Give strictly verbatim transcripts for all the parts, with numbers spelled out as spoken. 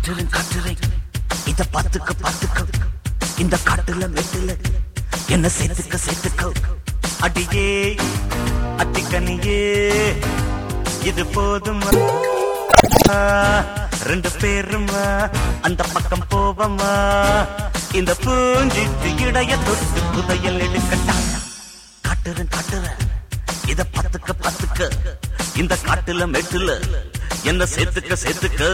காட்டுறேன் காட்டுறேன் இத பாத்துக்க பாத்துக்க இந்த காட்டுல மெட்டுல என்ன சேர்த்துக்க சேர்த்துக்க அடியே அத்திக்கனியே இது போதும் ரெண்டு பேருமா அந்த பக்கம் போவமா இந்த பூஞ்சிட்டு இடைய தொட்டு புதையல் எடுக்கட்டா காட்டுறேன் காட்டுறேன் இத பாத்துக்க பாத்துக்க இந்த காட்டுல மெட்டுல என்ன சேர்த்துக்க சேர்த்துக்க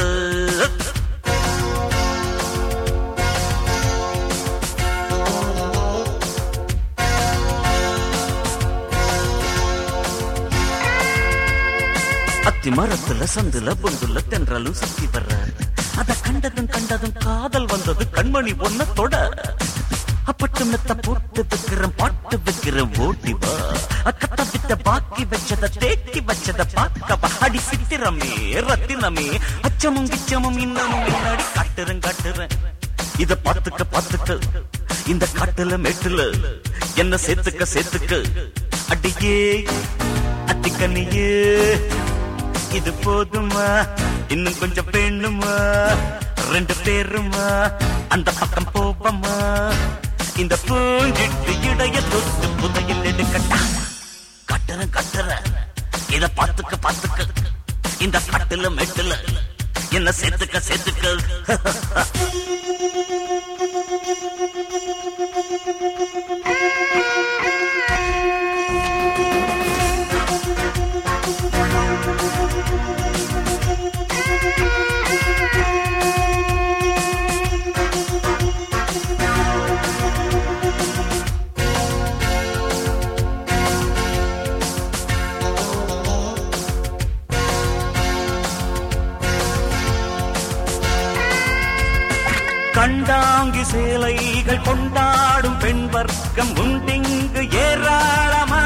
அத்தி மரத்துல சந்துல பொந்துல தென்றலும் சுத்தி வர்ற அத கண்டதும் கண்டதும் காதல் வந்தது கண்மணி ஒன்ன தொட அப்பட்டு மெத்த போட்டு வைக்கிறேன் பாட்டு வைக்கிறேன் ஓட்டி வா அக்கத்த விட்ட பாக்கி வச்சத தேக்கி வச்சத பாக்கவா அடி சித்திரமே ரத்தினமே அச்சமும் கிச்சமும் இன்னமும் முன்னாடி காட்டுறேன் காட்டுறேன் இத பாத்துக்க பாத்துக்க இந்த காட்டுல மேட்டுல என்ன சேர்த்துக்க சேர்த்துக்க அடியே அத்திக்கனியே இது போதுமா இன்னும் கொஞ்சம் வேணுமா ரெண்டு பேருமா அந்த பக்கம் போவமா இந்த பூஞ்சிட்டு இடைய தொட்டு புதையல் எடுக்கட்டா கட்டுறேன் கட்டுறேன் இத பாத்துக்க பாத்துக்க இந்த காட்டுல மெட்டுல என்ன சேர்த்துக்க சேர்த்துக்க கண்டாங்கி சேலைகள் கொண்டாடும் பெண் வர்க்கம் உண்டிங்கு ஏராளமா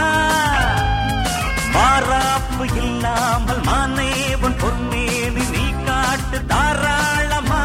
மாறாப்பு இல்லாமல் மானேவன் பொன்னேனி நீ காட்டு தாராளமா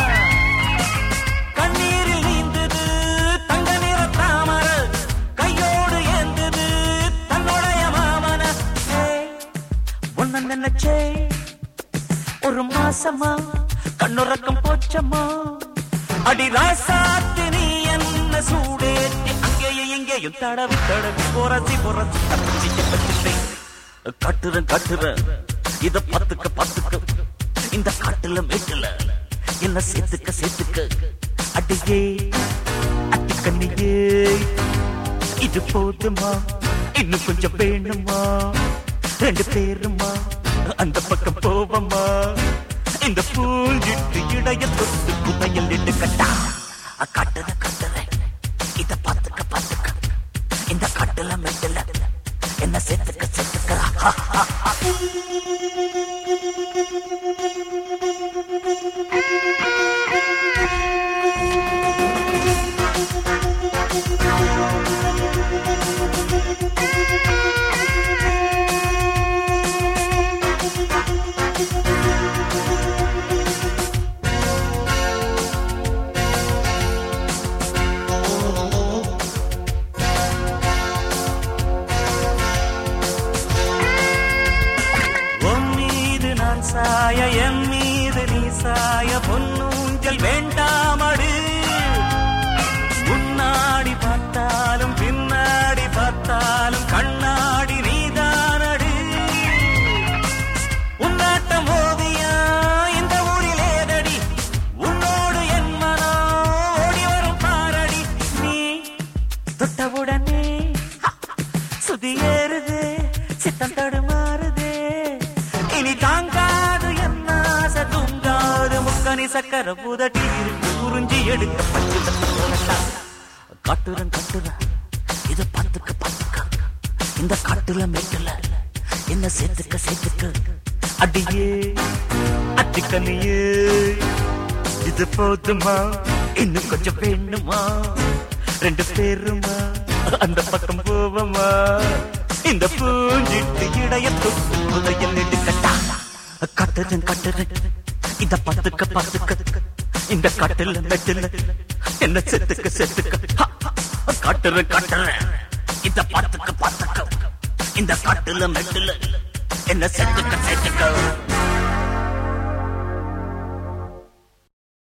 கண்ணீரில் நீந்தது தங்க நிற தாமர கையோடு ஏந்தது தன்னுடைய மாமன ஒன்ன நினைச்சே ஒரு மாசமா கண்ணுறக்கம் போச்சம்மா அடி ராசாத்தி நீ என்ன சூடேத்தி அங்கேயே இங்கேயும் தடவி தடவி பொறசி பொறசி தப்பிச்சு பச்சிட்டேன் கட்டுறேன் கட்டுறேன் இத பத்துக்க பத்துக்க இந்த காட்டுல மேட்டுல என்ன சேர்த்துக்க சேர்த்துக்க அடியே அத்திக்கண்ணியே இது போதுமா இன்னும் கொஞ்சம் வேணுமா ரெண்டு பேருமா அந்த பக்கம் போவமா இந்த பூஞ்சிட்டு இடைய தொட்டு புதையல் எடுக்கட்டா கட்டுற கட்டுற இத பாத்துக்க பாத்துக்க இந்த காட்டுல மெட்டுல என்ன சேர்த்துக்க சேர்த்துக்க சாய என் மீது நீ சாய பொன்னூஞ்சல் வேண்டாமடு முன்னாடி பார்த்தாலும் பின்னாடி பார்த்தாலும் கண்ணாடி நீதானடு உன்னாட்டம் ஓவியா இந்த ஊரில் ஏதடி உன்னோடு என் மனோ ஓடி வரும் பாரடி நீ தொட்டவுடனே சுதி ஏறுது சித்தம் தடுமாறுதே இனி தாங்காது என்ன தூங்காது முக்கனி சக்கர புதட்டி இருக்கு உறிஞ்சி எடுக்க பச்சு காட்டுறேன் காட்டுறேன் இத பாத்துக்க பாத்துக்க இந்த காட்டுல மேட்டுல என்ன சேர்த்துக்க சேர்த்துக்க அடியே அத்திக்கனியே இது போதுமா இன்னும் கொஞ்சம் வேணுமா ரெண்டு பேருமா அந்த பக்கம் போவமா இந்த பூஞ்சிட்டு இடைய தொட்டு புதையல் எடுக்கட்டா கட்டுறேன் கட்டுறேன் இத பாத்துக்க பாத்துக்க இந்த காட்டுல மெட்டுல என்ன செத்துக்க செத்துக்க காட்டுறேன் காட்டுறேன் இத பாத்துக்க பாத்துக்க இந்த காட்டுல மெட்டுல என்ன செத்துக்க செத்துக்க